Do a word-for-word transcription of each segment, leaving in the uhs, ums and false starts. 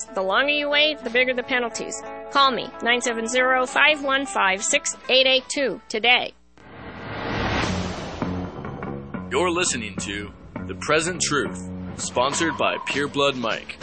rules. The longer you wait, the bigger the penalties. Call me, nine seven zero, five one five, six eight eight two, today. You're listening to The Present Truth, sponsored by Pure Blood Mike.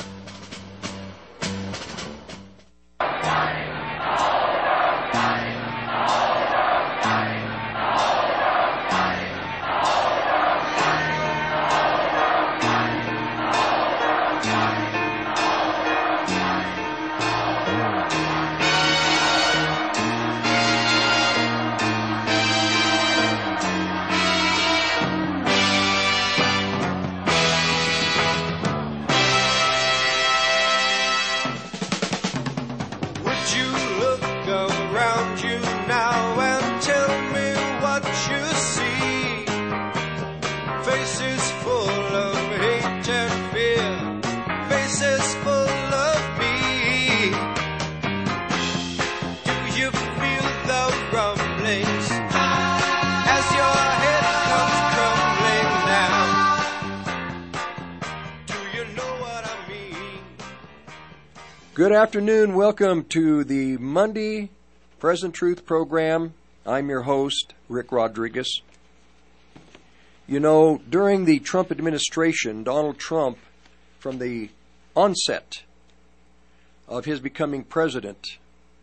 Good afternoon. Welcome to the Monday Present Truth program. I'm your host, Rick Rodriguez. You know, during the Trump administration, Donald Trump, from the onset of his becoming president,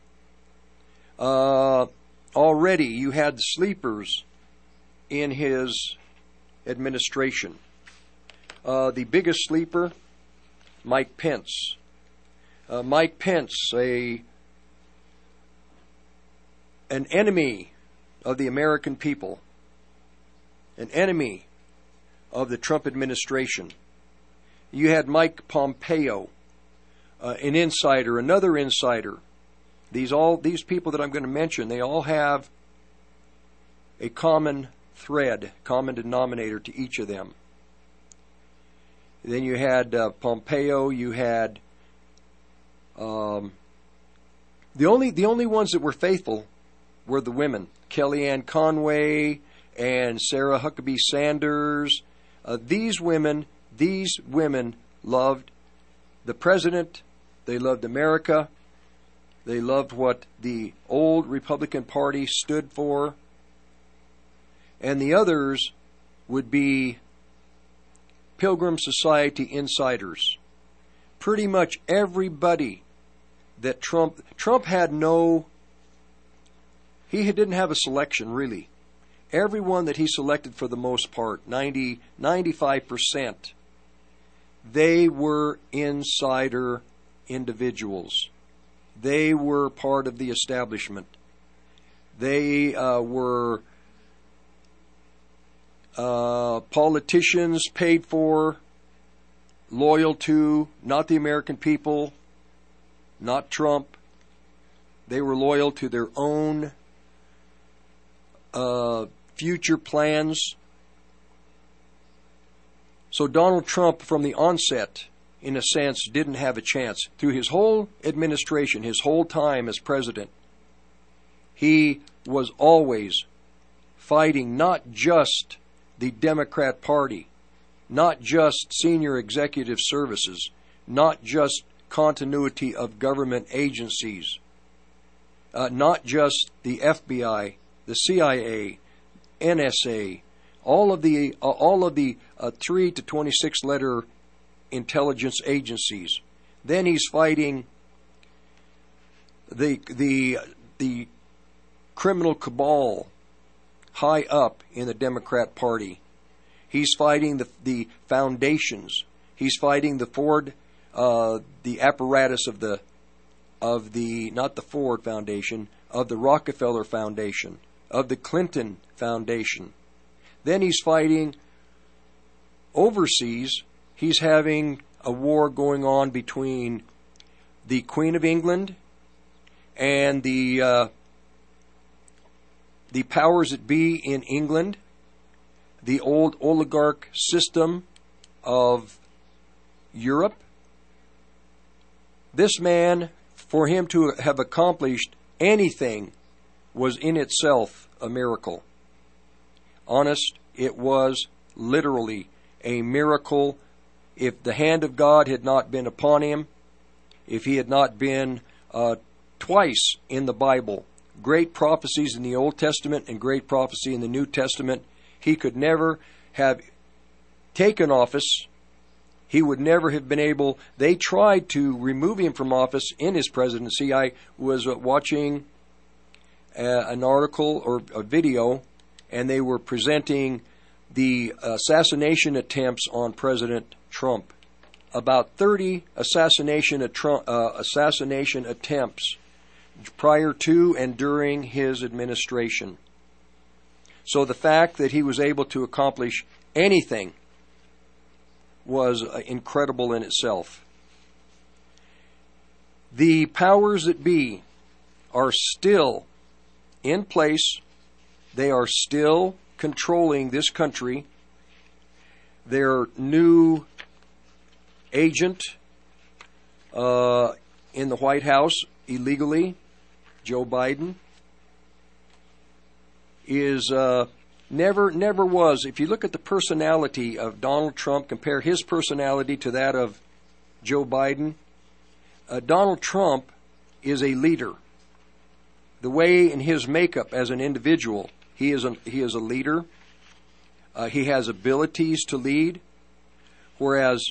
uh, already you had sleepers in his administration. Uh, the biggest sleeper, Mike Pence. Uh, Mike Pence, a an enemy of the American people, an enemy of the Trump administration. You had Mike Pompeo, uh, an insider, another insider. These all these people that I'm going to mention, they all have a common thread, common denominator to each of them. Then you had uh, Pompeo, you had Um, the only the only ones that were faithful were the women, Kellyanne Conway and Sarah Huckabee Sanders. Uh, these women, these women loved the president. They loved America. They loved what the old Republican Party stood for. And the others would be Pilgrim Society insiders. Pretty much everybody that Trump, Trump had no, he didn't have a selection really. Everyone that he selected for the most part, ninety, ninety-five percent, they were insider individuals. They were part of the establishment. They uh, were uh, politicians paid for, loyal to, not the American people, not Trump. They were loyal to their own uh, future plans. So Donald Trump, from the onset, in a sense, didn't have a chance. Through his whole administration, his whole time as president, he was always fighting not just the Democrat Party, not just senior executive services, not just continuity of government agencies, uh, not just the F B I, the C I A, N S A, all of the uh, all of the uh, three to twenty-six letter intelligence agencies. Then he's fighting the the the criminal cabal high up in the Democrat Party. He's fighting the the foundations. He's fighting the Ford, uh, the apparatus of the of the not the Ford Foundation, of the Rockefeller Foundation, of the Clinton Foundation. Then he's fighting overseas. He's having a war going on between the Queen of England and the uh, the powers that be in England, the old oligarch system of Europe. This man, for him to have accomplished anything, was in itself a miracle. Honest, it was literally a miracle. If the hand of God had not been upon him, if he had not been uh, twice in the Bible, great prophecies in the Old Testament and great prophecy in the New Testament. He could never have taken office. He would never have been able. They tried to remove him from office in his presidency. I was uh, watching uh, an article or a video, and they were presenting the assassination attempts on President Trump. About thirty assassination, attru- uh, assassination attempts prior to and during his administration. So the fact that he was able to accomplish anything was uh, incredible in itself. The powers that be are still in place. They are still controlling this country. Their new agent uh, in the White House illegally, Joe Biden, is uh, never, never was. If you look at the personality of Donald Trump, compare his personality to that of Joe Biden, uh, Donald Trump is a leader. The way in his makeup as an individual, he is a, he is a leader. Uh, he has abilities to lead, whereas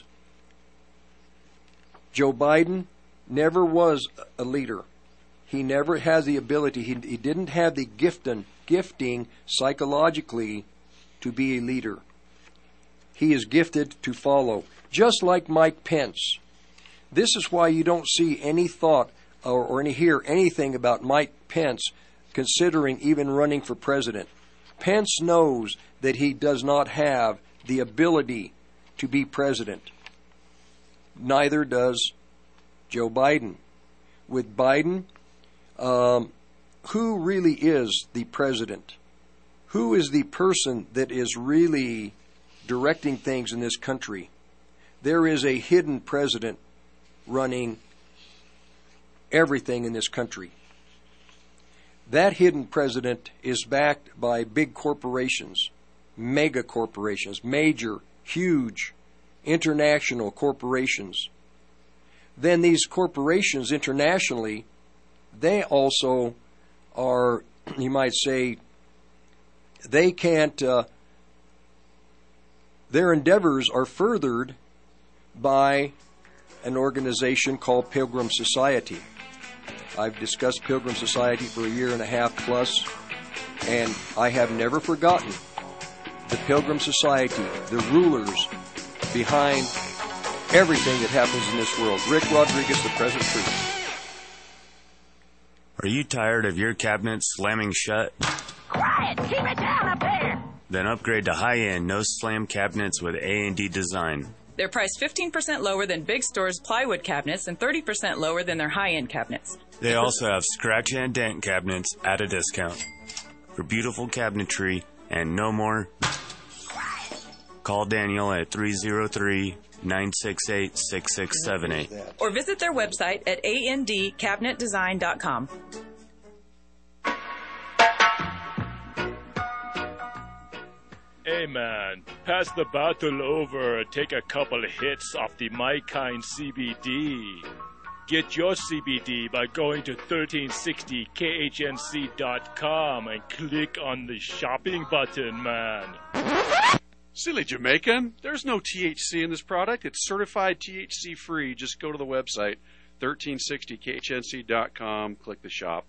Joe Biden never was a leader. He never has the ability. He, he didn't have the gifting, gifting psychologically to be a leader. He is gifted to follow, just like Mike Pence. This is why you don't see any thought or, or any hear anything about Mike Pence considering even running for president. Pence knows that he does not have the ability to be president. Neither does Joe Biden. With Biden, um, who really is the president? Who is the person that is really directing things in this country? There is a hidden president running everything in this country. That hidden president is backed by big corporations, mega corporations, major, huge, international corporations. Then these corporations internationally, they also are, you might say, they can't, uh, their endeavors are furthered by an organization called Pilgrim Society. I've discussed Pilgrim Society for a year and a half plus, and I have never forgotten the Pilgrim Society, the rulers behind everything that happens in this world. Rick Rodriguez, The Present Truth. Are you tired of your cabinet slamming shut? Quiet! Keep it down up there! Then upgrade to high-end, no-slam cabinets with A and D Design. They're priced fifteen percent lower than big stores' plywood cabinets and thirty percent lower than their high-end cabinets. They also have scratch and dent cabinets at a discount. For beautiful cabinetry and no more, call Daniel at three oh three, nine six eight, six six seven eight. Or visit their website at a n d cabinet design dot com. Hey man, pass the bottle over and take a couple of hits off the My Kind C B D. Get your C B D by going to thirteen sixty K H N C dot com and click on the shopping button, man. Silly Jamaican, there's no T H C in this product. It's certified T H C free. Just go to the website, thirteen sixty K H N C dot com, click the shop.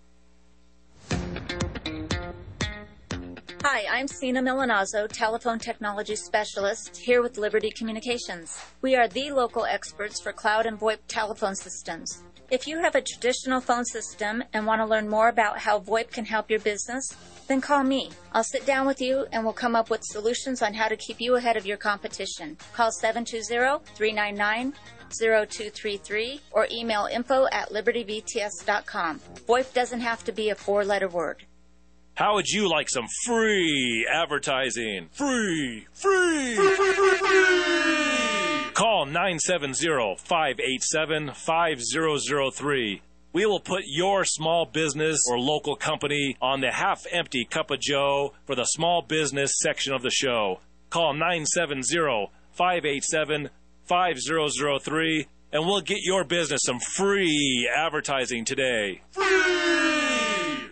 Hi, I'm Sina Milanazzo, Telephone Technology Specialist, here with Liberty Communications. We are the local experts for cloud and VoIP telephone systems. If you have a traditional phone system and want to learn more about how VoIP can help your business, then call me. I'll sit down with you and we'll come up with solutions on how to keep you ahead of your competition. Call seven two zero, three nine nine, zero two three three or email info at liberty v t s dot com. VoIP doesn't have to be a four-letter word. How would you like some free advertising? Free, free, free, free, free, free. Call nine seven zero, five eight seven, five zero zero three. We will put your small business or local company on the half-empty cup of joe for the small business section of the show. Call nine seven zero, five eight seven, five zero zero three and we'll get your business some free advertising today. Free!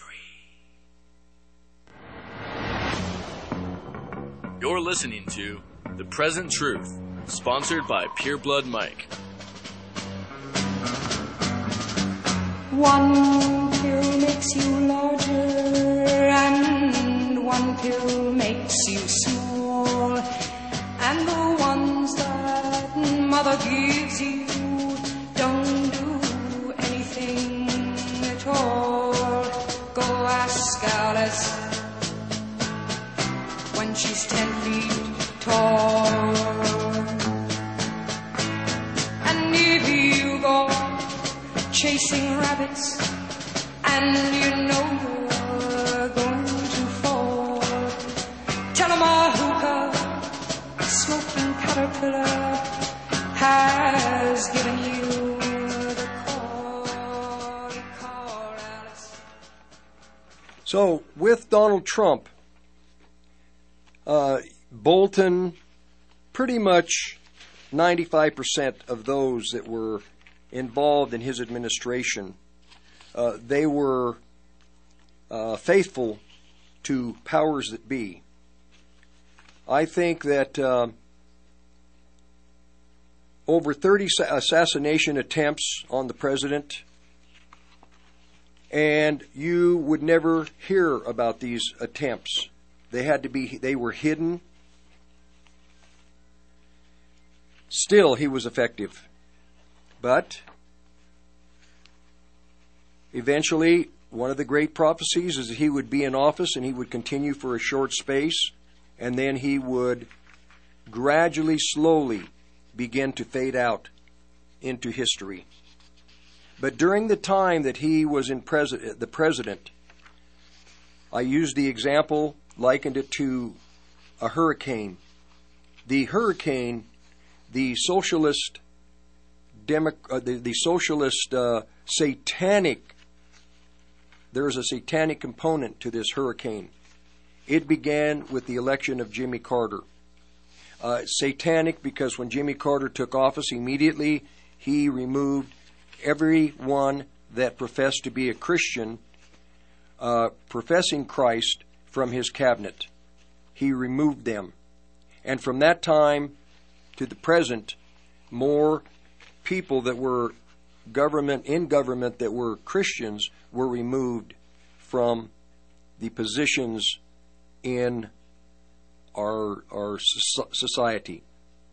You're listening to The Present Truth, sponsored by Pure Blood Mike. One pill makes you larger, and one pill makes you small, and the ones that mother gives you don't do anything at all. Go ask Alice when she's ten feet tall. And if you go chasing rabbits and you know you're going to fall, tell 'em a hookah smoking caterpillar has given you the call. Call Alice. So, with Donald Trump, uh, Bolton, pretty much ninety-five percent of those that were involved in his administration, uh, they were uh, faithful to powers that be. I think that uh, over thirty assassination attempts on the president, and you would never hear about these attempts. They had to be, they were hidden. Still, he was effective. But eventually, one of the great prophecies is that he would be in office and he would continue for a short space, and then he would gradually, slowly begin to fade out into history. But during the time that he was in pres- the president, I used the example, likened it to a hurricane. The hurricane, the socialist Demo- uh, the, the socialist uh, satanic, there is a satanic component to this hurricane. It began with the election of Jimmy Carter. Uh, satanic because when Jimmy Carter took office, immediately he removed everyone that professed to be a Christian, uh, professing Christ, from his cabinet. He removed them. And from that time to the present, more people that were government in government that were Christians were removed from the positions in our our society.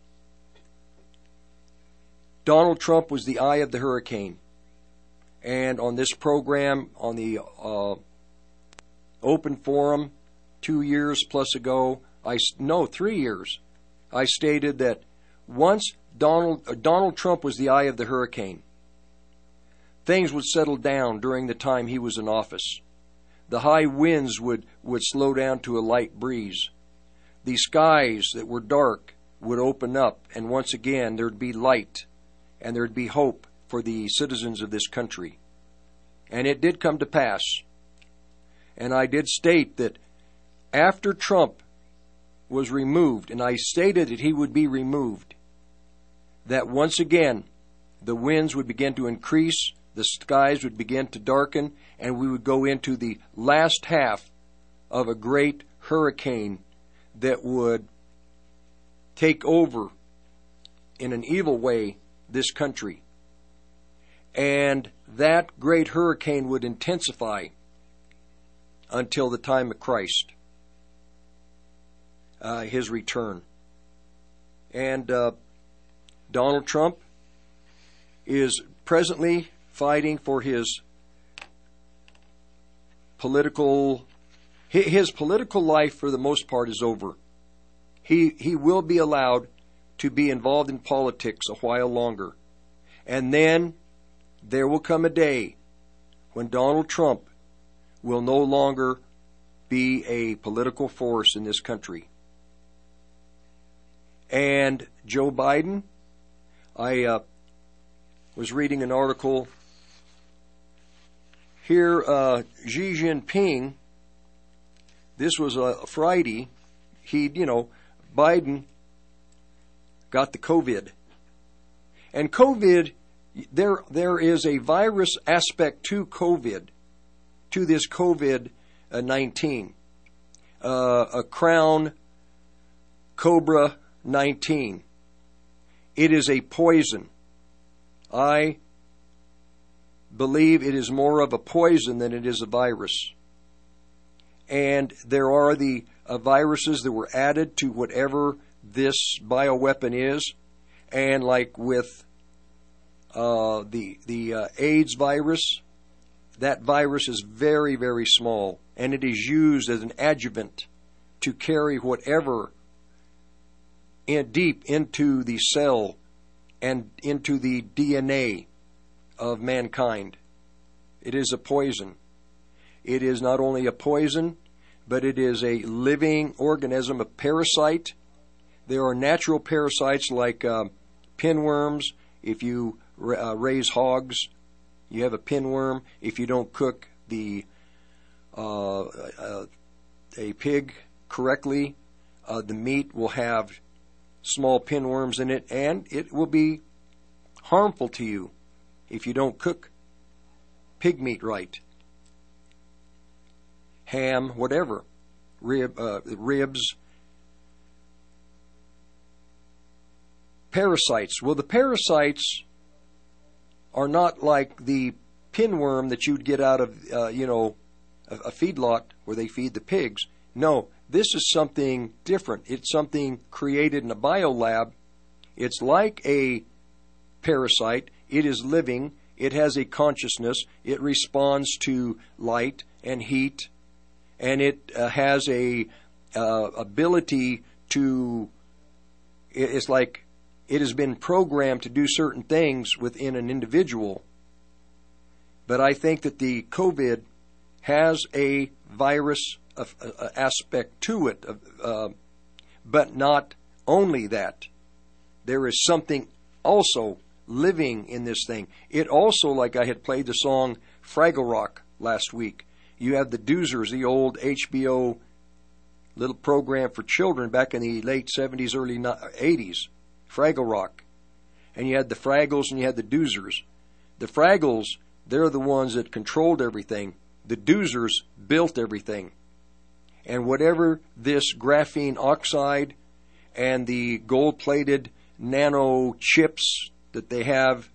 Donald Trump was the eye of the hurricane, and on this program, on the uh, open forum, two years plus ago, I no three years, I stated that once Donald uh, Donald Trump was the eye of the hurricane, things would settle down during the time he was in office. The high winds would, would slow down to a light breeze. The skies that were dark would open up, and once again there'd be light, and there'd be hope for the citizens of this country. And it did come to pass. And I did state that after Trump was removed, and I stated that he would be removed, that once again the winds would begin to increase, the skies would begin to darken, and we would go into the last half of a great hurricane that would take over in an evil way this country. And that great hurricane would intensify until the time of Christ, uh, his return. And uh, Donald Trump is presently fighting for his political, his political life for the most part is over. He, he will be allowed to be involved in politics a while longer. And then there will come a day when Donald Trump will no longer be a political force in this country. And Joe Biden, I uh, was reading an article here, uh, Xi Jinping, this was a Friday, he, you know, Biden got the COVID. And COVID, there there is a virus aspect to COVID, to this COVID nineteen. Uh, a crown cobra nineteen. It is a poison. I believe it is more of a poison than it is a virus. And there are the uh, viruses that were added to whatever this bioweapon is. And like with uh, the the uh, AIDS virus, that virus is very, very small. And it is used as an adjuvant to carry whatever in, deep into the cell and into the D N A of mankind. It is a poison. It is not only a poison, but it is a living organism, a parasite. There are natural parasites like uh, pinworms. If you uh, raise hogs, you have a pinworm. If you don't cook the uh, uh, a pig correctly, uh, the meat will have small pinworms in it, and it will be harmful to you if you don't cook pig meat right. Ham, whatever, rib, uh, ribs, parasites. Well, the parasites are not like the pinworm that you'd get out of, uh, you know, a, a feedlot where they feed the pigs. No, this is something different. It's something created in a biolab. It's like a parasite. It is living. It has a consciousness. It responds to light and heat, and it uh, has a uh, ability to. It's like it has been programmed to do certain things within an individual. But I think that the COVID has a virus of, uh, aspect to it, uh, but not only that. There is something also living in this thing. It also, like I had played the song Fraggle Rock last week, you have the Doozers, the old H B O little program for children back in the late seventies, early eighties, Fraggle Rock. And you had the Fraggles and you had the Doozers. The Fraggles, they're the ones that controlled everything. The Doozers built everything. And whatever this graphene oxide and the gold-plated nano chips that they have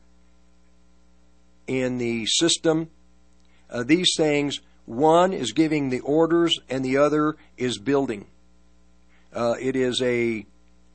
in the system, uh, these things, one is giving the orders and the other is building. Uh, it is a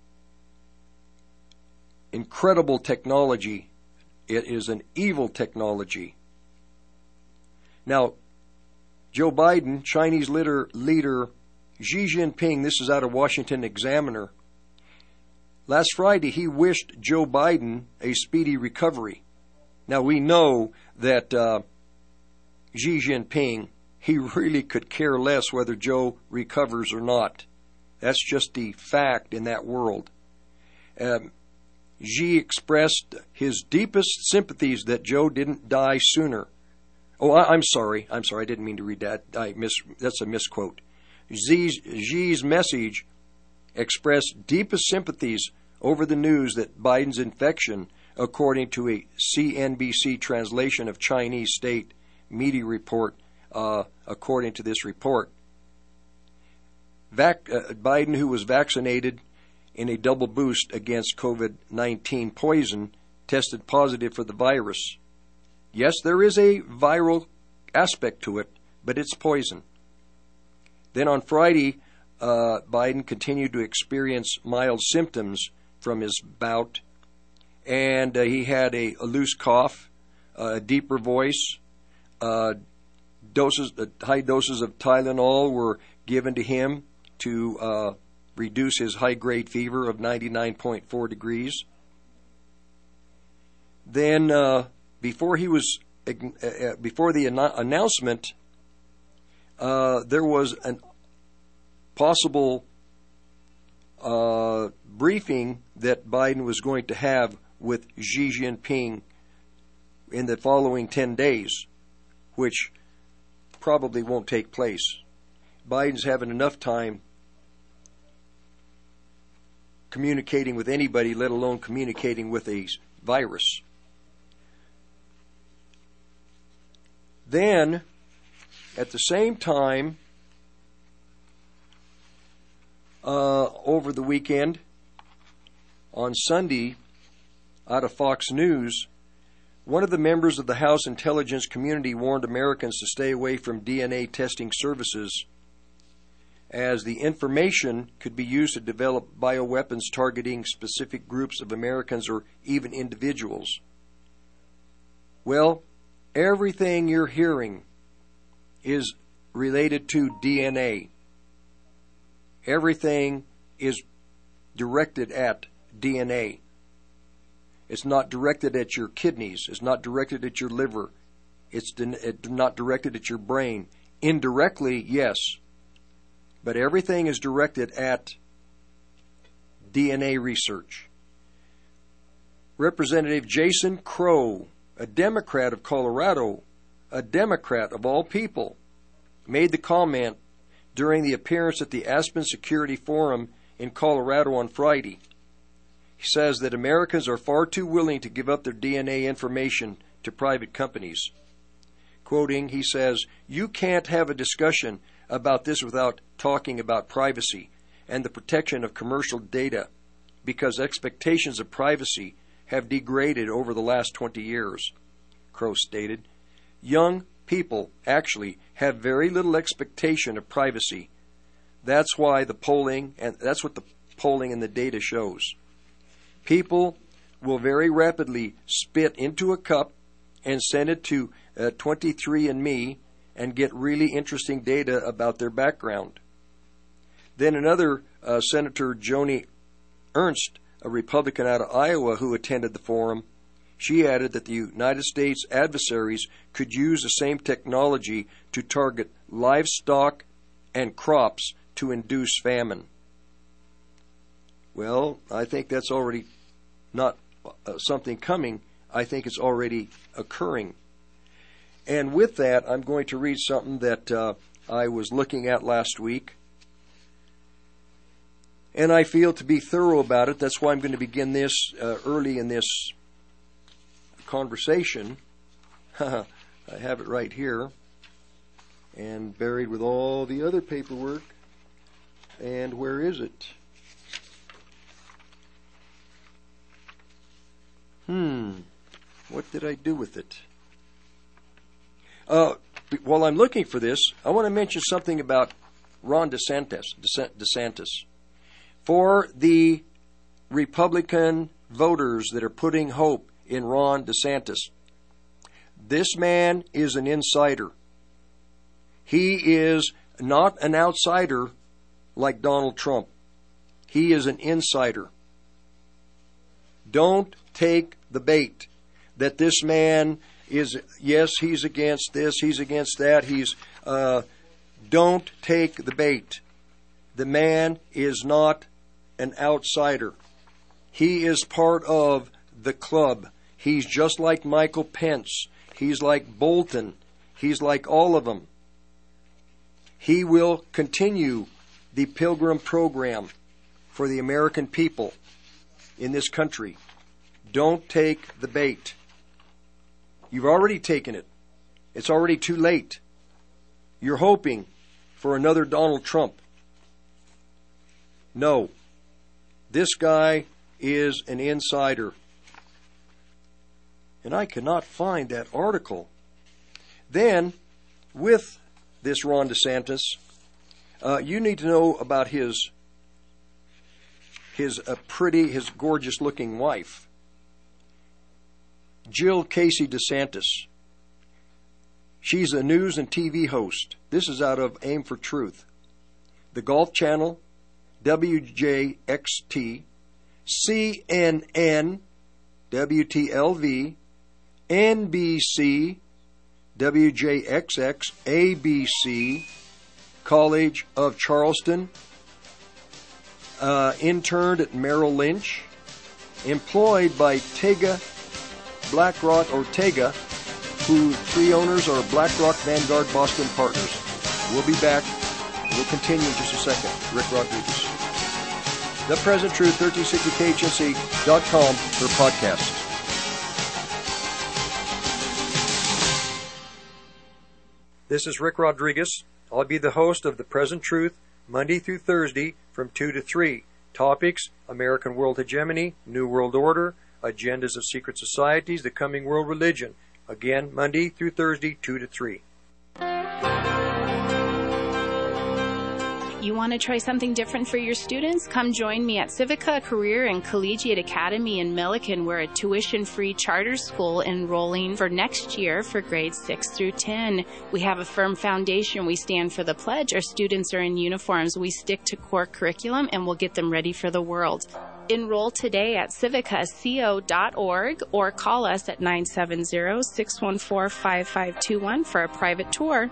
incredible technology. It is an evil technology. Now, Joe Biden, Chinese leader, leader Xi Jinping, this is out of Washington Examiner. Last Friday, he wished Joe Biden a speedy recovery. Now, we know that uh, Xi Jinping, he really could care less whether Joe recovers or not. That's just the fact in that world. Um, Xi expressed his deepest sympathies that Joe didn't die sooner. Oh, I, I'm sorry. I'm sorry. I didn't mean to read that. I mis, that's a misquote. Xi's, Xi's message expressed deepest sympathies over the news that Biden's infection, according to a C N B C translation of Chinese state media report, uh, according to this report. Vac, uh, Biden, who was vaccinated in a double boost against COVID nineteen poison, tested positive for the virus. Yes, there is a viral aspect to it, but it's poison. Then on Friday, uh, Biden continued to experience mild symptoms from his bout, and uh, he had a, a loose cough, uh, a deeper voice. Uh, doses, uh, high doses of Tylenol were given to him to uh, reduce his high-grade fever of ninety-nine point four degrees. Then, uh, before he was, uh, before the an- announcement, uh, there was a possible uh, briefing that Biden was going to have with Xi Jinping in the following ten days, which probably won't take place. Biden's having enough time communicating with anybody, let alone communicating with a virus. Then, at the same time, uh, over the weekend, on Sunday, out of Fox News, one of the members of the House Intelligence Community warned Americans to stay away from D N A testing services, as the information could be used to develop bioweapons targeting specific groups of Americans or even individuals. Well, everything you're hearing is related to D N A. Everything is directed at D N A. It's not directed at your kidneys. It's not directed at your liver. It's not directed at your brain. Indirectly, yes. But everything is directed at D N A research. Representative Jason Crow, a Democrat of Colorado, a Democrat of all people, made the comment during the appearance at the Aspen Security Forum in Colorado on Friday. He says that Americans are far too willing to give up their D N A information to private companies. Quoting, he says, "You can't have a discussion about this without talking about privacy and the protection of commercial data, because expectations of privacy have degraded over the last twenty years, Crow stated. Young people actually have very little expectation of privacy. That's why the polling, and that's what the polling and the data shows. People will very rapidly spit into a cup and send it to uh, twenty-three and me and get really interesting data about their background." Then another uh, Senator Joni Ernst, a Republican out of Iowa who attended the forum, she added that the United States adversaries could use the same technology to target livestock and crops to induce famine. Well, I think that's already not uh, something coming. I think it's already occurring. And with that, I'm going to read something that uh, I was looking at last week. And I feel to be thorough about it. That's why I'm going to begin this uh, early in this conversation. I have it right here. And buried with all the other paperwork. And where is it? Hmm. What did I do with it? Uh, while I'm looking for this, I want to mention something about Ron DeSantis. DeSantis. For the Republican voters that are putting hope in Ron DeSantis, this man is an insider. He is not an outsider like Donald Trump. He is an insider. Don't take the bait that this man is, yes, he's against this, he's against that, he's, uh, don't take the bait. The man is not an outsider. He is part of the club. He's just like Michael Pence. He's like Bolton. He's like all of them. He will continue the Pilgrim program for the American people in this country. Don't take the bait. You've already taken it. It's already too late. You're hoping for another Donald Trump. No. This guy is an insider. And I cannot find that article. Then, with this Ron DeSantis, uh, you need to know about his his uh, pretty, his gorgeous-looking wife, Jill Casey DeSantis. She's a news and T V host. This is out of Aim for Truth. The Golf Channel, W J X T, C N N, W T L V, N B C, W J X X, A B C, College of Charleston, uh, interned at Merrill Lynch, employed by Tega, BlackRock, or Tega, who three owners are BlackRock, Vanguard, Boston Partners. We'll be back. We'll continue in just a second. Rick Rodriguez. The Present Truth, thirteen sixty K H N C dot com for podcasts. This is Rick Rodriguez. I'll be the host of The Present Truth, Monday through Thursday from two to three. Topics: American World Hegemony, New World Order, Agendas of Secret Societies, The Coming World Religion. Again, Monday through Thursday, two to three. You want to try something different for your students? Come join me at Civica Career and Collegiate Academy in Milliken. We're a tuition-free charter school enrolling for next year for grades six through ten. We have a firm foundation. We stand for the pledge. Our students are in uniforms. We stick to core curriculum, and we'll get them ready for the world. Enroll today at civica co dot org or call us at nine seven zero, six one four, five five two one for a private tour.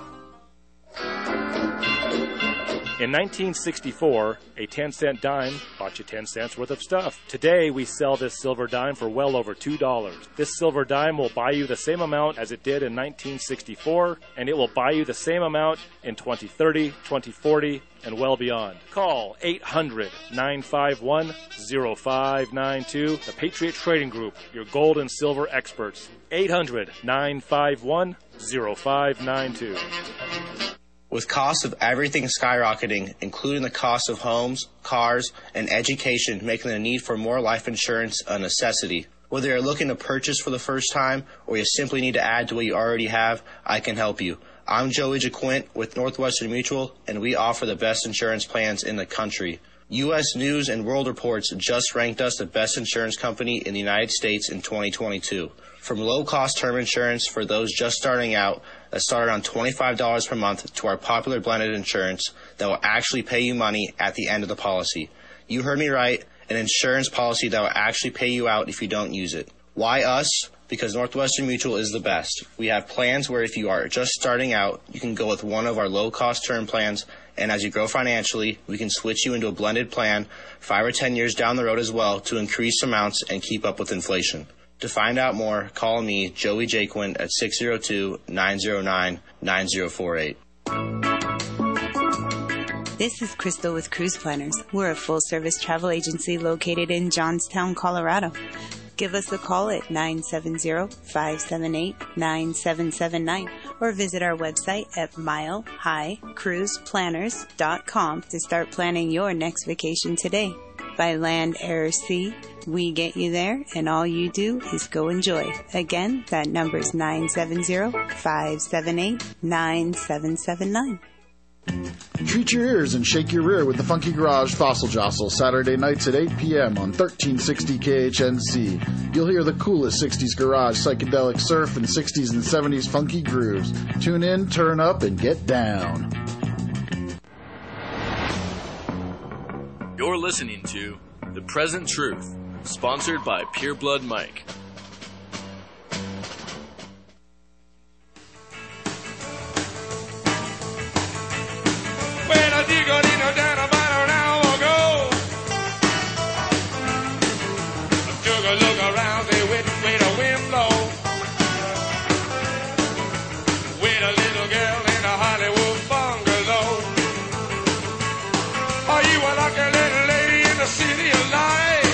In nineteen sixty-four, a ten cent dime bought you ten cents worth of stuff. Today, we sell this silver dime for well over two dollars. This silver dime will buy you the same amount as it did in nineteen sixty-four, and it will buy you the same amount in twenty thirty, twenty forty, and well beyond. Call eight hundred, nine five one, zero five nine two, the Patriot Trading Group, your gold and silver experts. eight hundred, nine five one, zero five nine two. With costs of everything skyrocketing, including the cost of homes, cars, and education, making the need for more life insurance a necessity. Whether you're looking to purchase for the first time or you simply need to add to what you already have, I can help you. I'm Joey Jaquint with Northwestern Mutual, and we offer the best insurance plans in the country. U S News and World Reports just ranked us the best insurance company in the United States in twenty twenty-two. From low-cost term insurance for those just starting out that start around twenty-five dollars per month to our popular blended insurance that will actually pay you money at the end of the policy. You heard me right, an insurance policy that will actually pay you out if you don't use it. Why us? Because Northwestern Mutual is the best. We have plans where if you are just starting out, you can go with one of our low-cost term plans, and as you grow financially, we can switch you into a blended plan five or ten years down the road as well to increase amounts and keep up with inflation. To find out more, call me, Joey Jaquin, at six zero two, nine zero nine, nine zero four eight. This is Crystal with Cruise Planners. We're a full-service travel agency located in Johnstown, Colorado. Give us a call at nine seven zero, five seven eight, nine seven seven nine or visit our website at mile high cruise planners dot com to start planning your next vacation today. By land, air, or sea, we get you there, and all you do is go enjoy. Again, that number is nine seven zero, five seven eight, nine seven seven nine. Treat your ears and shake your rear with the Funky Garage Fossil Jostle, Saturday nights at eight p.m. on thirteen sixty K H N C. You'll hear the coolest sixties garage, psychedelic surf, and sixties and seventies funky grooves. Tune in, turn up, and get down. You're listening to The Present Truth, sponsored by Pure Blood Mike. Well, I dig a little down about an hour ago. I took a look around there with, with a wind blow. With a little girl in a Hollywood bungalow. Are you a lucky little lady in the city of light?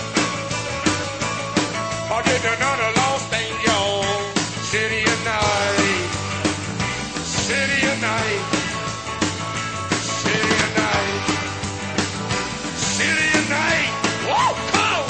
Or did you know the lost in your city of night? City of night. City of night. City of night. Whoa,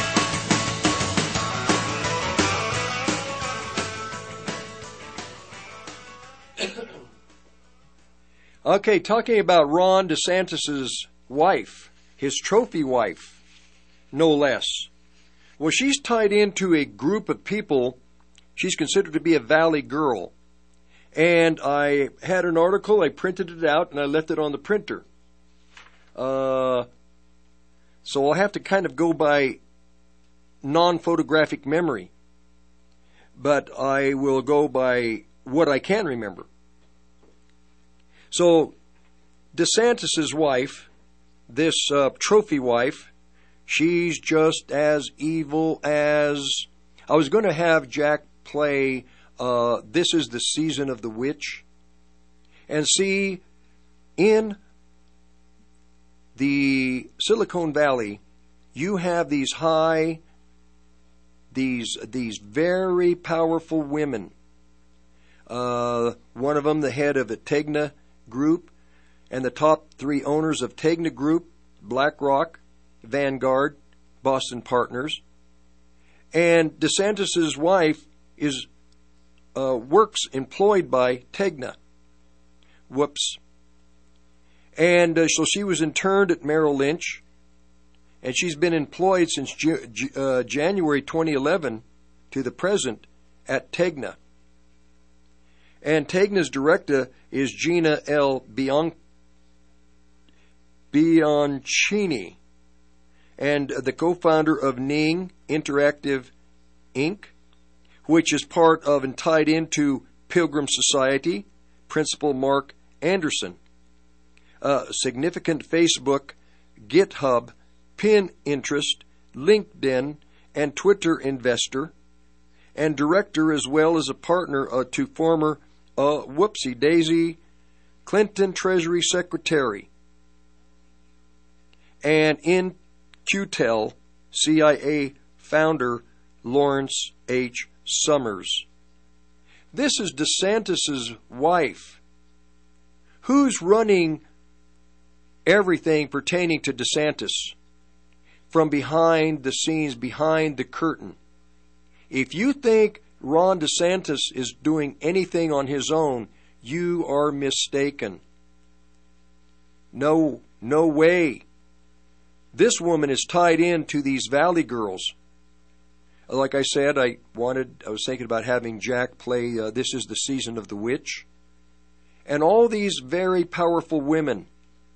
Okay, talking about Ron DeSantis's wife, his trophy wife, no less. Well, she's tied into a group of people. She's considered to be a Valley girl. And I had an article, I printed it out, and I left it on the printer. Uh, so I'll have to kind of go by non-photographic memory. But I will go by what I can remember. So, DeSantis's wife, this uh, trophy wife, she's just as evil as... I was going to have Jack play uh, This is the Season of the Witch, and see, in the Silicon Valley, you have these high, these, these very powerful women. Uh, one of them, the head of the Tegna Group, and the top three owners of Tegna Group, BlackRock, Vanguard, Boston Partners. And DeSantis' wife is uh, works employed by Tegna. Whoops. And uh, so she was interned at Merrill Lynch, and she's been employed since Ju- uh, January twenty eleven to the present at Tegna. And Tegna's director is Gina L. Bion- Bianchini, and the co-founder of Ning Interactive Incorporated, which is part of and tied into Pilgrim Society, Principal Mark Anderson, a significant Facebook, GitHub, Pinterest, LinkedIn, and Twitter investor, and director as well as a partner uh, to former, uh, whoopsie daisy, Clinton Treasury Secretary, and in Q T E L, C I A founder Lawrence H. Summers. This is DeSantis' wife. Who's running everything pertaining to DeSantis from behind the scenes, behind the curtain? If you think Ron DeSantis is doing anything on his own, you are mistaken. No, no way. This woman is tied into these Valley Girls. Like I said, I wanted, I was thinking about having Jack play uh, This Is the Season of the Witch. And all these very powerful women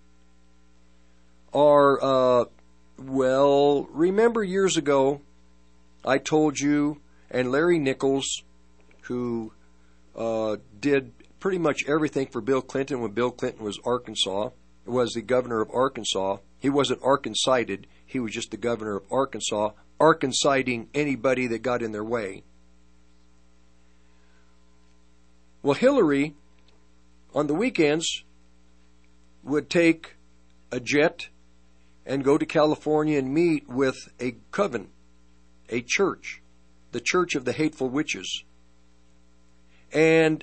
are, uh, well, remember years ago, I told you, and Larry Nichols, who uh, did pretty much everything for Bill Clinton when Bill Clinton was Arkansas, was the governor of Arkansas. He wasn't Arkansited, he was just the governor of Arkansas, Arkansiting anybody that got in their way. Well, Hillary, on the weekends, would take a jet and go to California and meet with a coven, a church, the Church of the Hateful Witches. And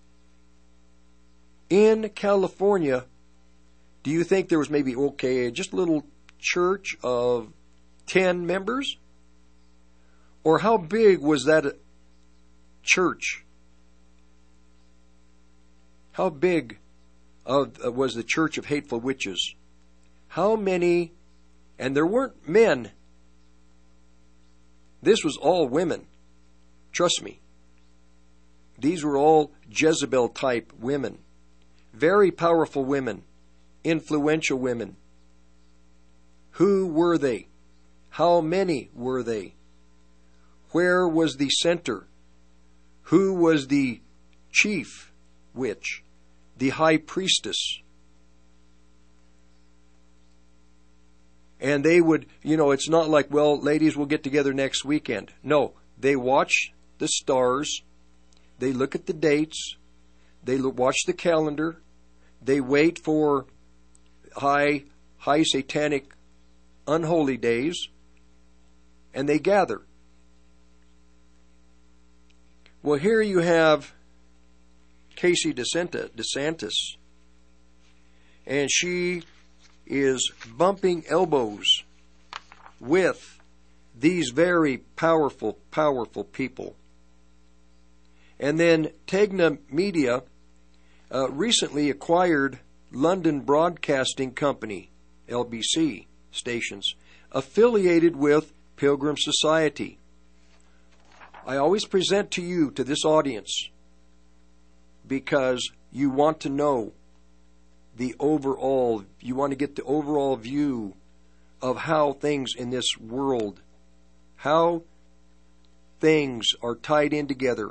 in California, do you think there was maybe, okay, just a little church of ten members? Or how big was that church? How big of, uh, was the Church of Hateful Witches? How many, and there weren't men. This was all women. Trust me. These were all Jezebel-type women. Very powerful women. Influential women. Who were they? How many were they? Where was the center? Who was the chief witch? The high priestess? And they would, you know, it's not like, well, ladies, we'll get together next weekend. No, they watch the stars. They look at the dates. They look, watch the calendar. They wait for high, high satanic, unholy days, and they gather. Well, here you have Casey DeSantis, and she is bumping elbows with these very powerful, powerful people. And then Tegna Media uh, recently acquired London Broadcasting Company, L B C stations, affiliated with Pilgrim Society. I always present to you, to this audience, because you want to know the overall, you want to get the overall view of how things in this world, how things are tied in together,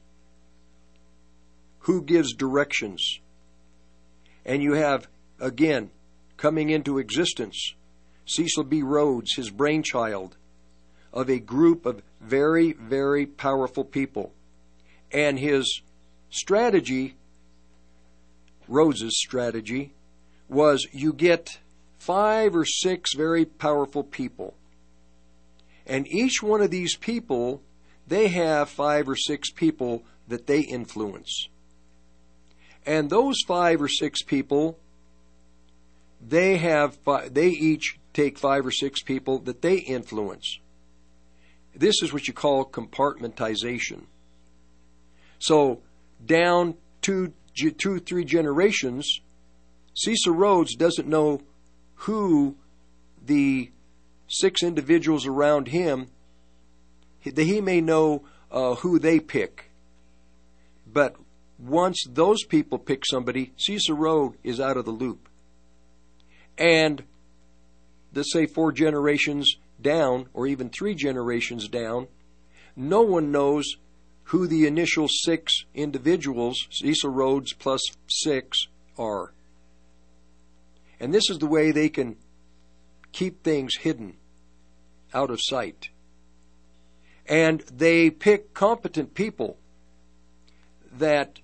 who gives directions. And you have, again, coming into existence, Cecil B. Rhodes, his brainchild, of a group of very, very powerful people. And his strategy, Rhodes's strategy, was you get five or six very powerful people. And each one of these people, they have five or six people that they influence. And those five or six people, they have they each take five or six people that they influence. This is what you call compartmentization. So down two, two, three generations, Cecil Rhodes doesn't know who the six individuals around him, he may know uh, who they pick. But once those people pick somebody, Cecil Rhodes is out of the loop. And let's say four generations down, or even three generations down, no one knows who the initial six individuals, Cecil Rhodes plus six, are. And this is the way they can keep things hidden, out of sight. And they pick competent people that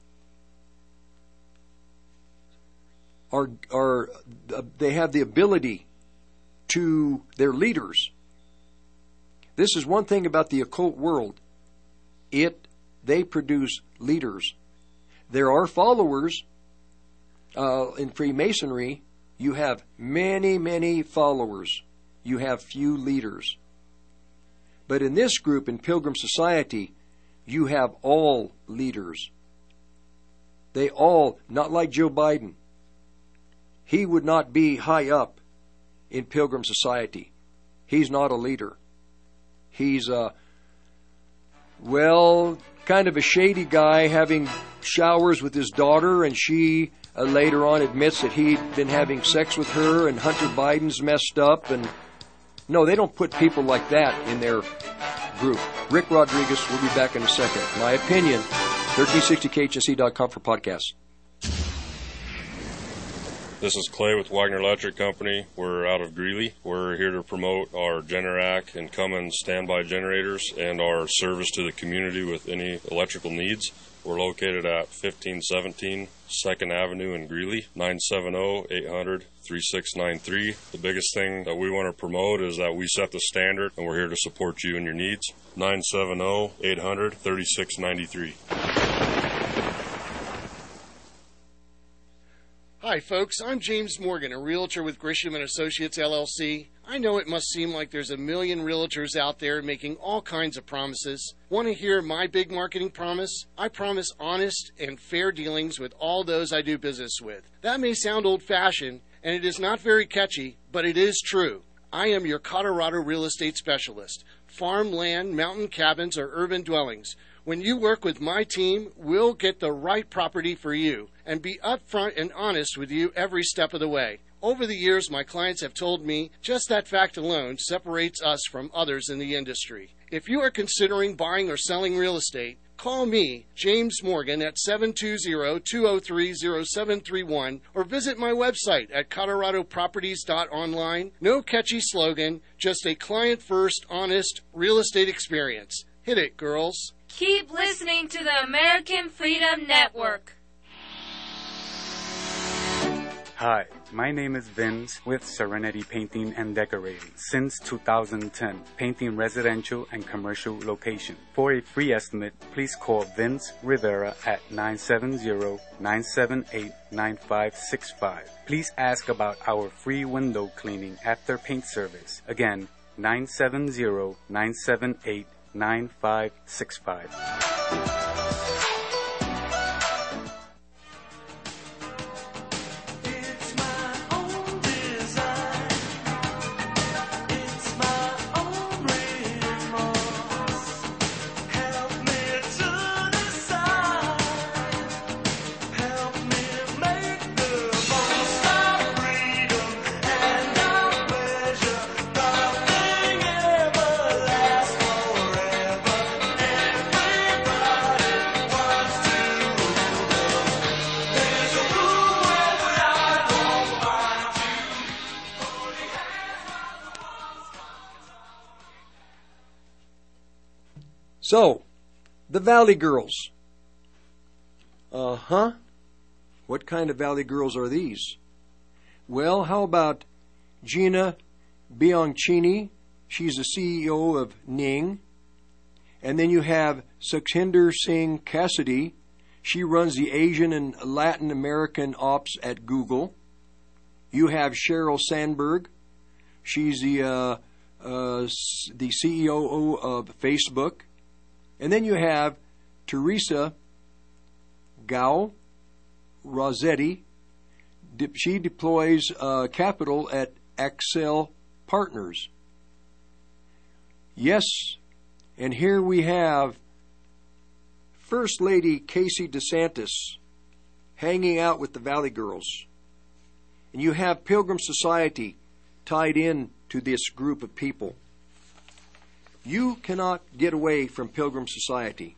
are are they have the ability to, they're leaders. This is one thing about the occult world. It they produce leaders. There are followers. Uh, in Freemasonry, you have many, many followers. You have few leaders. But in this group, in Pilgrim Society, you have all leaders. They all, not like Joe Biden. He would not be high up in Pilgrim Society. He's not a leader. He's a, well, kind of a shady guy having showers with his daughter, and she uh, later on admits that he'd been having sex with her, and Hunter Biden's messed up. And no, they don't put people like that in their group. Rick Rodriguez will be back in a second. My opinion, thirteen sixty K H N C dot com for podcasts. This is Clay with Wagner Electric Company. We're out of Greeley. We're here to promote our Generac and Cummins standby generators and our service to the community with any electrical needs. We're located at fifteen seventeen second Avenue in Greeley, nine seven zero, eight hundred, three six nine three. The biggest thing that we want to promote is that we set the standard, and we're here to support you and your needs. nine seven zero, eight hundred, three six nine three. Hi, folks. I'm James Morgan, a realtor with Grisham and Associates, L L C. I know it must seem like there's a million realtors out there making all kinds of promises. Want to hear my big marketing promise? I promise honest and fair dealings with all those I do business with. That may sound old-fashioned, and it is not very catchy, but it is true. I am your Colorado real estate specialist. Farm, land, mountain cabins, or urban dwellings. When you work with my team, we'll get the right property for you and be upfront and honest with you every step of the way. Over the years, my clients have told me just that fact alone separates us from others in the industry. If you are considering buying or selling real estate, call me, James Morgan, at seven two zero, two zero three, zero seven three one or visit my website at colorado properties dot online. No catchy slogan, just a client-first, honest real estate experience. Hit it, girls. Keep listening to the American Freedom Network. Hi, my name is Vince with Serenity Painting and Decorating. Since two thousand ten, painting residential and commercial locations. For a free estimate, please call Vince Rivera at nine seven zero, nine seven eight, nine five six five. Please ask about our free window cleaning after paint service. Again, nine seven zero, nine seven eight, nine five six five. So, the Valley Girls. Uh-huh. What kind of Valley Girls are these? Well, how about Gina Bianchini? She's the C E O of Ning. And then you have Sukhinder Singh Cassidy. She runs the Asian and Latin American ops at Google. You have Sheryl Sandberg. She's the uh, uh, the C E O of Facebook. And then you have Teresa Gao Rossetti. De- she deploys uh, capital at Accel Partners. Yes, and here we have First Lady Casey DeSantis hanging out with the Valley Girls. And you have Pilgrim Society tied in to this group of people. You cannot get away from Pilgrim Society.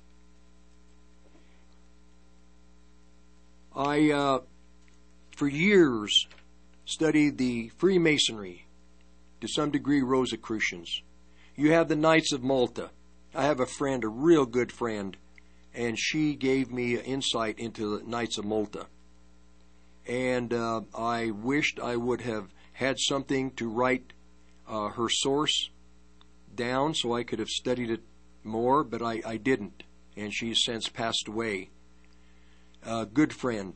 I, uh, for years, studied the Freemasonry, to some degree Rosicrucians. You have the Knights of Malta. I have a friend, a real good friend, and she gave me insight into the Knights of Malta. And uh, I wished I would have had something to write uh, her source down so I could have studied it more, but I, I didn't, and she's since passed away. A good friend.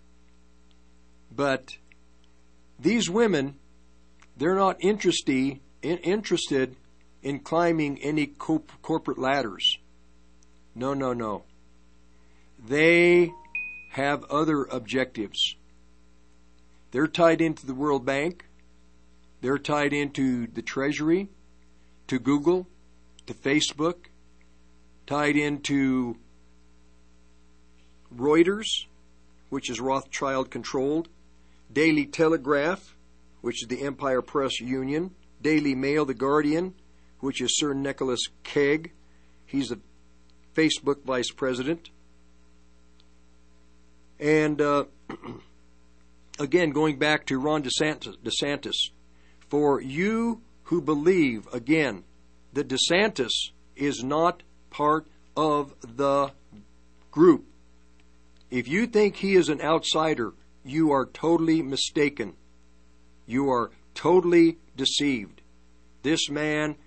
But these women, they're not interested in, interested in climbing any co- corporate ladders. No, no, no. They have other objectives. They're tied into the World Bank. They're tied into the Treasury, to Google, to Facebook, tied into Reuters, which is Rothschild controlled, Daily Telegraph, which is the Empire Press Union, Daily Mail, The Guardian, which is Sir Nicholas Clegg. He's the Facebook vice president. And uh, again, going back to Ron DeSantis, DeSantis, for you who believe, again, that DeSantis is not part of the group, if you think he is an outsider, you are totally mistaken. You are totally deceived. This man,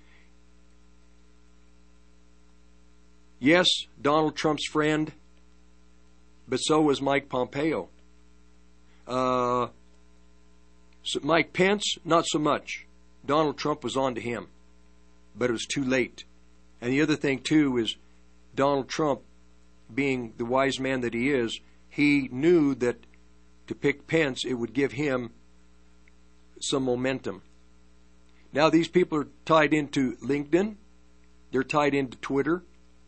yes, Donald Trump's friend, but so was Mike Pompeo. Uh, so Mike Pence, not so much. Donald Trump was on to him, but it was too late. And the other thing, too, is Donald Trump, being the wise man that he is, he knew that to pick Pence, it would give him some momentum. Now these people are tied into LinkedIn. They're tied into Twitter.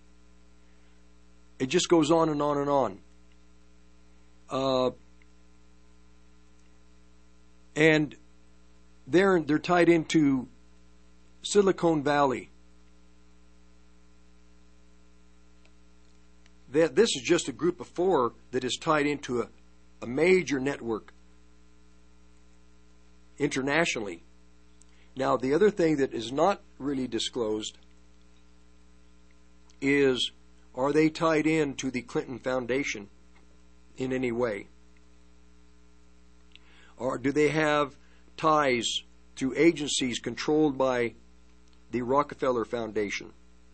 It just goes on and on and on. Uh, and they're, they're tied into Silicon Valley. That this is just a group of four that is tied into a, a major network internationally. Now, the other thing that is not really disclosed is, are they tied in to the Clinton Foundation in any way? Or do they have ties through agencies controlled by the Rockefeller Foundation?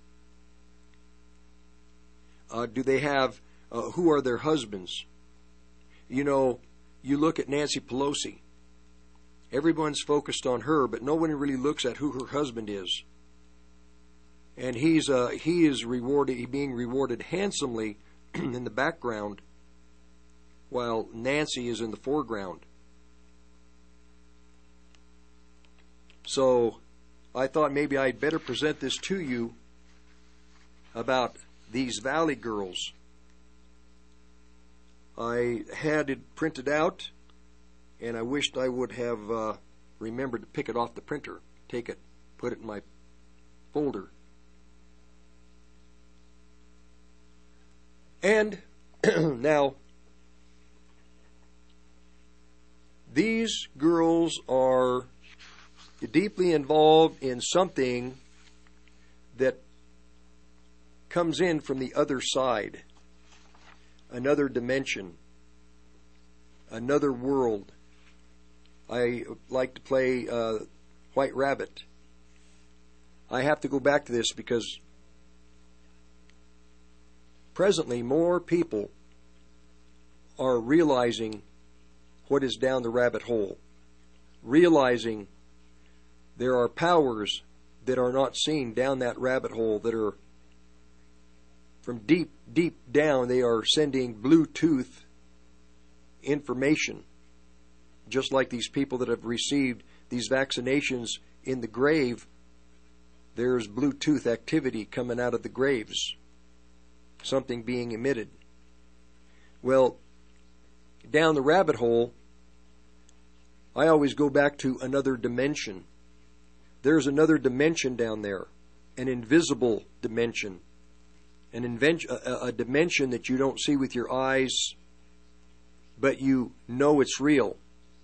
Uh, do they have, uh, who are their husbands? You know, you look at Nancy Pelosi. Everyone's focused on her, but no one really looks at who her husband is. And he's uh, he is rewarded, being rewarded handsomely in the background, while Nancy is in the foreground. So I thought maybe I'd better present this to you about these Valley Girls. I had it printed out, and I wished I would have uh, remembered to pick it off the printer, take it, put it in my folder. And now, these girls are deeply involved in something that comes in from the other side, another dimension, another world. I like to play uh, White Rabbit. I have to go back to this because presently more people are realizing what is down the rabbit hole, realizing there are powers that are not seen down that rabbit hole, that are from deep, deep down. They are sending Bluetooth information, just like these people that have received these vaccinations in the grave. There's Bluetooth activity coming out of the graves, something being emitted. Well, down the rabbit hole, I always go back to another dimension. There's another dimension down there, an invisible dimension, an inven- a, a dimension that you don't see with your eyes, but you know it's real.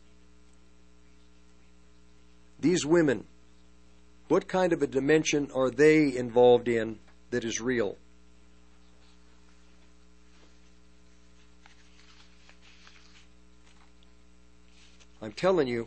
These women, what kind of a dimension are they involved in that is real? I'm telling you.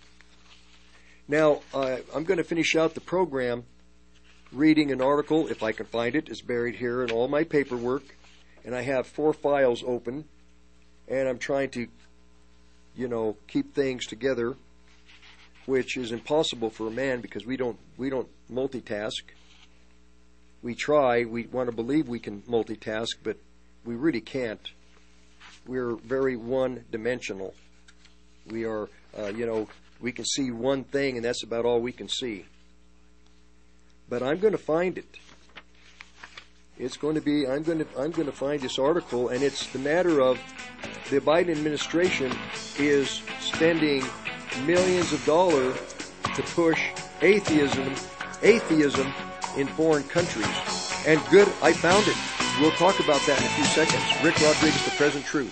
Now, uh, I'm going to finish out the program reading an article, if I can find it. It's buried here in all my paperwork, and I have four files open, and I'm trying to, you know, keep things together, which is impossible for a man because we don't we don't multitask. We try. We want to believe we can multitask, but we really can't. We're very one-dimensional. We are, uh, you know, we can see one thing, and that's about all we can see. But I'm going to find it. It's going to be. I'm going to. I'm going to find this article, and it's the matter of the Biden administration is spending millions of dollars to push atheism, atheism in foreign countries. And good, I found it. We'll talk about that in a few seconds. Rick Rodriguez, The Present Truth.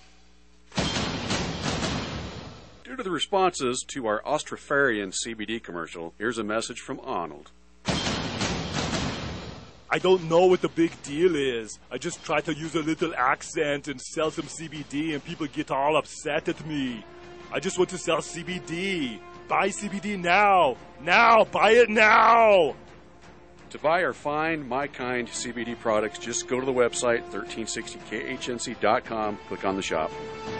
Due to the responses to our Austrofarian C B D commercial, here's a message from Arnold. I don't know what the big deal is. I just try to use a little accent and sell some C B D and people get all upset at me. I just want to sell C B D. Buy C B D now. Now. Buy it now. To buy our fine, My Kind C B D products, just go to the website, thirteen sixty K H N C dot com, click on the shop.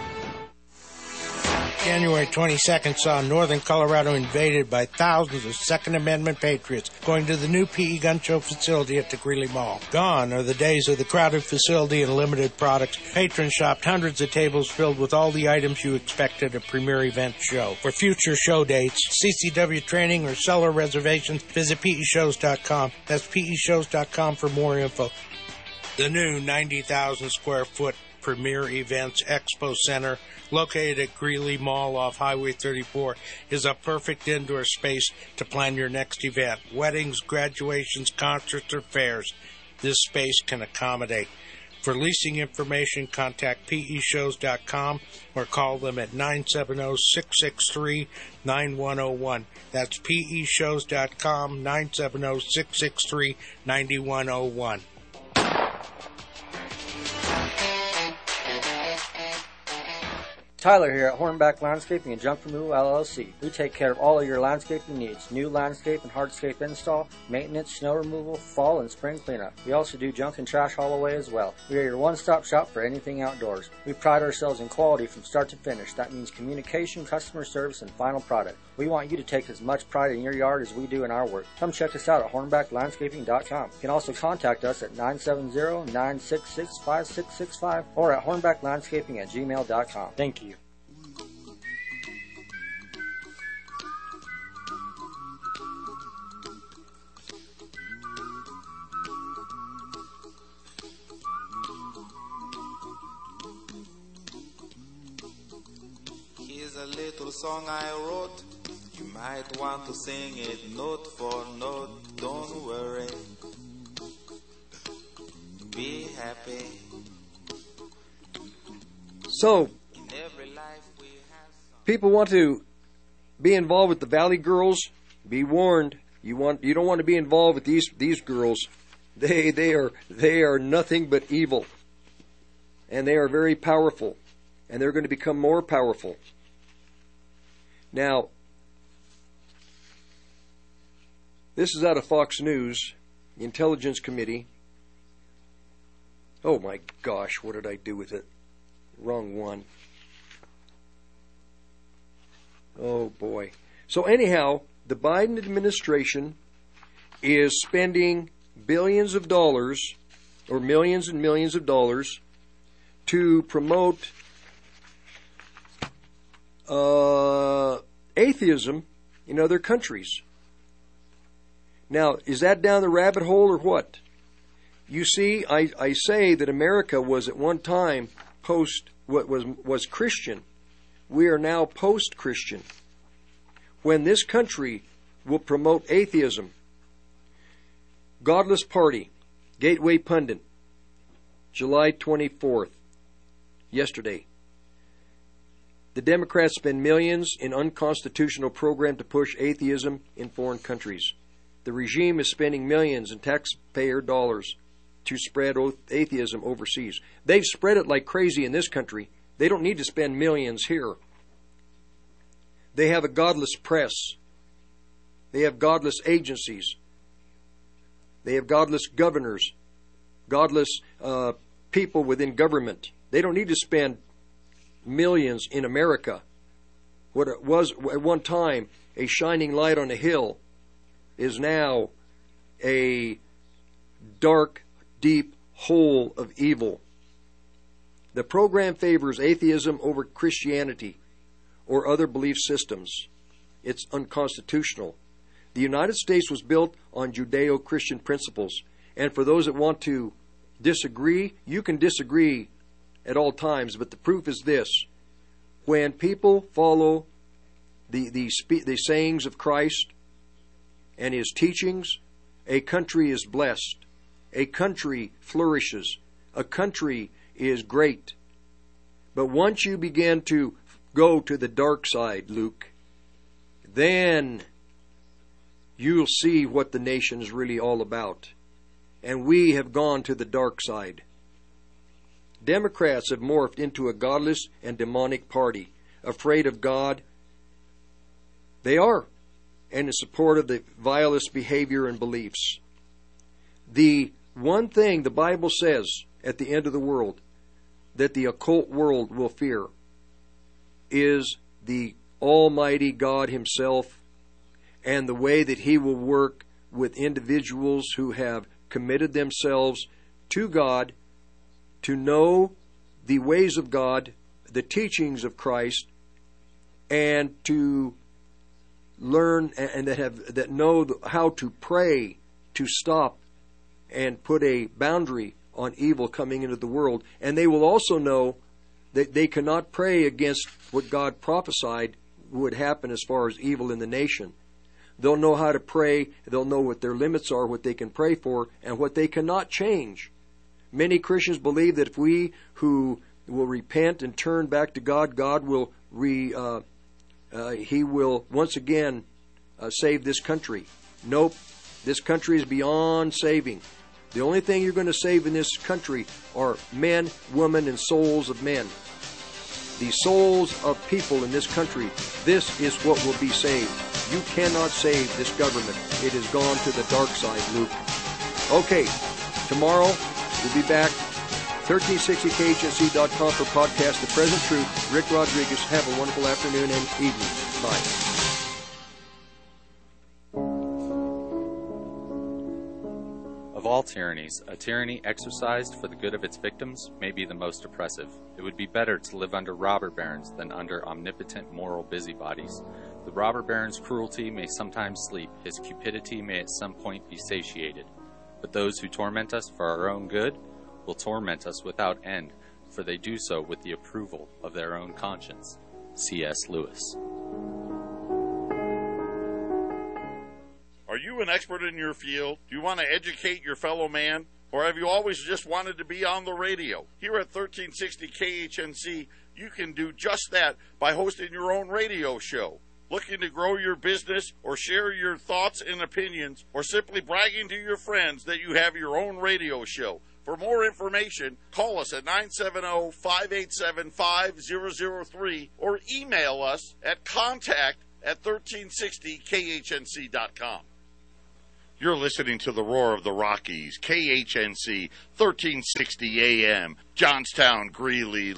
January twenty-second saw northern Colorado invaded by thousands of Second Amendment patriots going to the new P E Gun Show facility at the Greeley Mall. Gone are the days of the crowded facility and limited products. Patrons shopped hundreds of tables filled with all the items you expect at a premier event show. For future show dates, C C W training, or seller reservations, visit P E shows dot com. That's P E shows dot com for more info. The new ninety thousand square foot Premier Events Expo Center, located at Greeley Mall off Highway thirty-four, is a perfect indoor space to plan your next event. Weddings, graduations, concerts, or fairs. This space can accommodate. For leasing information, contact P E shows dot com or call them at nine seven zero, six six three, nine one zero one. That's P E shows dot com, nine seven zero, six six three, nine one zero one. Tyler here at Hornback Landscaping and Junk Removal L L C. We take care of all of your landscaping needs, new landscape and hardscape install, maintenance, snow removal, fall and spring cleanup. We also do junk and trash haul away as well. We are your one-stop shop for anything outdoors. We pride ourselves in quality from start to finish. That means communication, customer service, and final product. We want you to take as much pride in your yard as we do in our work. Come check us out at hornback landscaping dot com. You can also contact us at nine seven zero, nine six six, five six six five or at hornback landscaping at gmail dot com. Thank you. Here's a little song I wrote. You might want to sing it note for note. Don't worry. Be happy. So, people want to be involved with the Valley Girls. Be warned. You want you don't want to be involved with these these girls. They they are they are nothing but evil. And they are very powerful. And they're going to become more powerful. Now, this is out of Fox News, the Intelligence Committee. Oh my gosh, what did I do with it? Wrong one. Oh boy. So anyhow, the Biden administration is spending billions of dollars, or millions and millions of dollars, to promote uh, atheism in other countries. Now, is that down the rabbit hole or what? You see, I, I say that America was at one time post what was was Christian. We are now post-Christian. When this country will promote atheism, Godless Party, Gateway Pundit, July twenty-fourth, yesterday. The Democrats spend millions in unconstitutional program to push atheism in foreign countries. The regime is spending millions in taxpayer dollars to spread atheism overseas. They've spread it like crazy in this country. They don't need to spend millions here. They have a godless press. They have godless agencies. They have godless governors, godless uh, people within government. They don't need to spend millions in America. What it was at one time a shining light on a hill is now a dark, deep hole of evil. The program favors atheism over Christianity or other belief systems. It's unconstitutional. The United States was built on Judeo-Christian principles. And for those that want to disagree, you can disagree at all times, but the proof is this. When people follow the, the, spe- the sayings of Christ and His teachings, a country is blessed. A country flourishes. A country is great. But once you begin to go to the dark side, Luke, then you'll see what the nation is really all about. And we have gone to the dark side. Democrats have morphed into a godless and demonic party, afraid of God. They are, and in support of the vilest behavior and beliefs. The one thing the Bible says at the end of the world that the occult world will fear is the Almighty God Himself and the way that He will work with individuals who have committed themselves to God to know the ways of God, the teachings of Christ, and to learn and that have that know how to pray to stop and put a boundary on evil coming into the world. And they will also know that they cannot pray against what God prophesied would happen as far as evil in the nation. They'll know how to pray. They'll know what their limits are, what they can pray for, and what they cannot change. Many Christians believe that if we who will repent and turn back to God, God will re, uh, uh, He will once again uh, save this country. Nope, this country is beyond saving. The only thing you're going to save in this country are men, women, and souls of men. The souls of people in this country, this is what will be saved. You cannot save this government. It has gone to the dark side, Luke. Okay, tomorrow we'll be back. thirteen sixty K H N C dot com for podcast The Present Truth. Rick Rodriguez, have a wonderful afternoon and evening. Bye. Of all tyrannies, a tyranny exercised for the good of its victims may be the most oppressive. It would be better to live under robber barons than under omnipotent moral busybodies. The robber baron's cruelty may sometimes sleep, his cupidity may at some point be satiated. But those who torment us for our own good will torment us without end, for they do so with the approval of their own conscience. C S Lewis. Are you an expert in your field? Do you want to educate your fellow man? Or have you always just wanted to be on the radio? Here at thirteen sixty K H N C, you can do just that by hosting your own radio show. Looking to grow your business or share your thoughts and opinions or simply bragging to your friends that you have your own radio show. For more information, call us at nine seven zero, five eight seven, five zero zero three or email us at contact at thirteen sixty K H N C dot com. You're listening to the Roar of the Rockies, K H N C, thirteen sixty A M, Johnstown, Greeley,